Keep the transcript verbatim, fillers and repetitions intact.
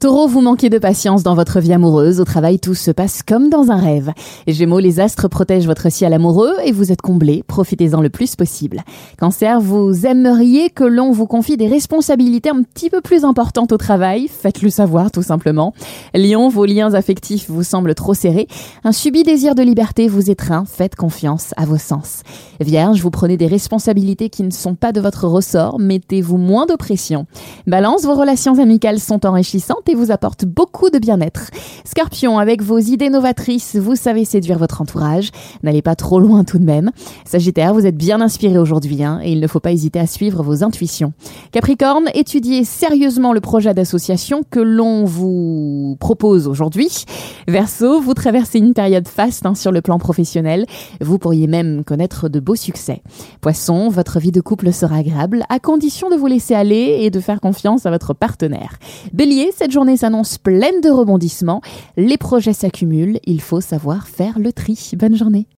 Taureau, vous manquez de patience dans votre vie amoureuse. Au travail, tout se passe comme dans un rêve. Gémeaux, les astres protègent votre ciel amoureux et vous êtes comblés. Profitez-en le plus possible. Cancer, vous aimeriez que l'on vous confie des responsabilités un petit peu plus importantes au travail. Faites-le savoir, tout simplement. Lion, vos liens affectifs vous semblent trop serrés. Un subit désir de liberté vous étreint. Faites confiance à vos sens. Vierge, vous prenez des responsabilités qui ne sont pas de votre ressort. Mettez-vous moins de pression. Balance, vos relations amicales sont enrichissantes et vous apporte beaucoup de bien-être. Scorpion, avec vos idées novatrices, vous savez séduire votre entourage. N'allez pas trop loin tout de même. Sagittaire, vous êtes bien inspiré aujourd'hui hein, et il ne faut pas hésiter à suivre vos intuitions. Capricorne, étudiez sérieusement le projet d'association que l'on vous propose aujourd'hui. Verseau, vous traversez une période faste hein, sur le plan professionnel. Vous pourriez même connaître de beaux succès. Poisson, votre vie de couple sera agréable à condition de vous laisser aller et de faire confiance à votre partenaire. Bélier, cette journée s'annonce pleine de rebondissements. Les projets s'accumulent, il faut savoir faire le tri. Bonne journée.